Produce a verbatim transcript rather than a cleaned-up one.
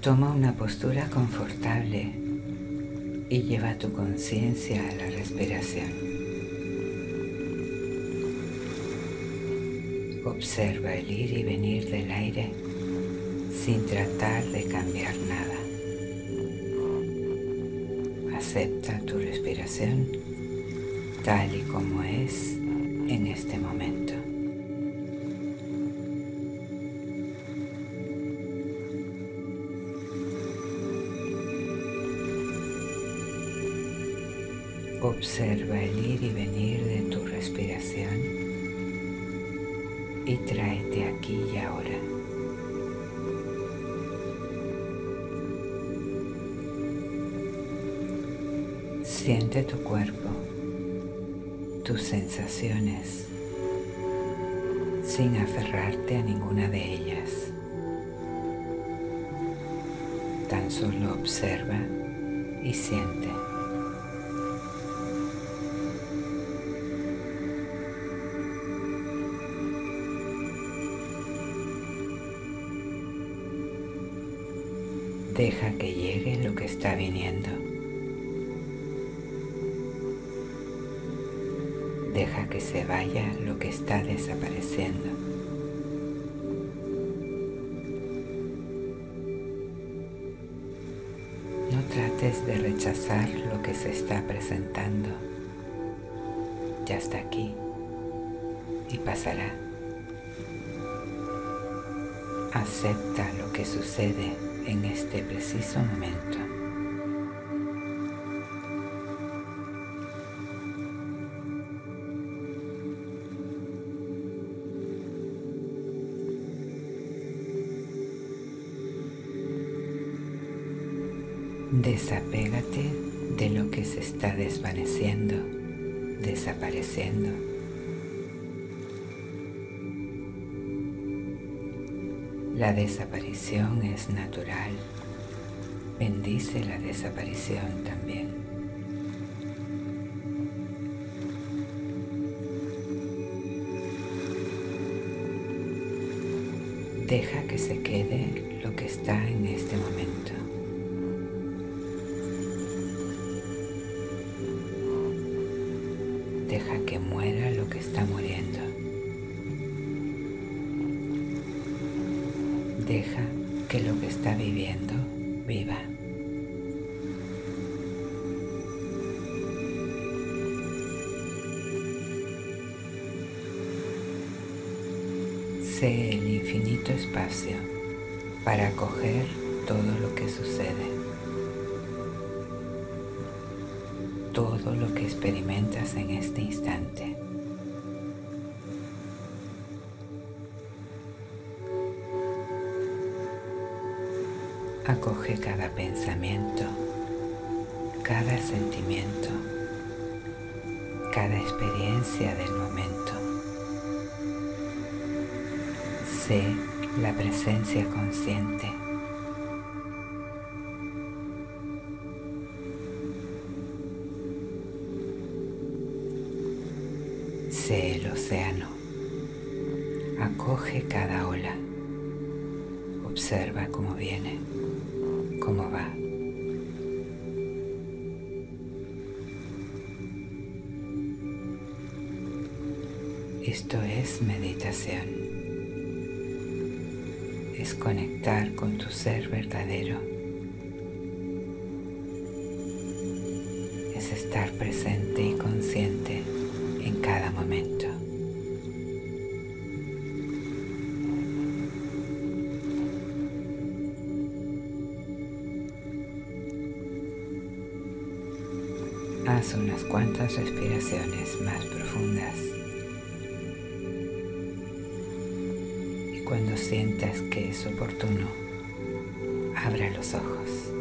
Toma una postura confortable y lleva tu conciencia a la respiración. Observa el ir y venir del aire sin tratar de cambiar nada. Acepta tu respiración tal y como es en este momento. Observa el ir y venir de tu respiración y tráete aquí y ahora. Siente tu cuerpo, tus sensaciones, sin aferrarte a ninguna de ellas. Tan solo observa y siente. Deja que llegue lo que está viniendo. Deja que se vaya lo que está desapareciendo. No trates de rechazar lo que se está presentando. Ya está aquí y pasará. Acepta lo que sucede en este preciso momento. Desapégate de lo que se está desvaneciendo, desapareciendo. La desaparición es natural. Bendice la desaparición también. Deja que se quede lo que está en este momento. Deja que muera lo que está muriendo. Deja que lo que está viviendo viva. Sé el infinito espacio para acoger todo lo que sucede, todo lo que experimentas en este instante. Acoge cada pensamiento, cada sentimiento, cada experiencia del momento. Sé la presencia consciente. Sé el océano. Acoge cada ola. Observa cómo viene, cómo va. Esto es meditación. Es conectar con tu ser verdadero. Es estar presente y consciente en cada momento. Haz unas cuantas respiraciones más profundas. Y cuando sientas que es oportuno, abra los ojos.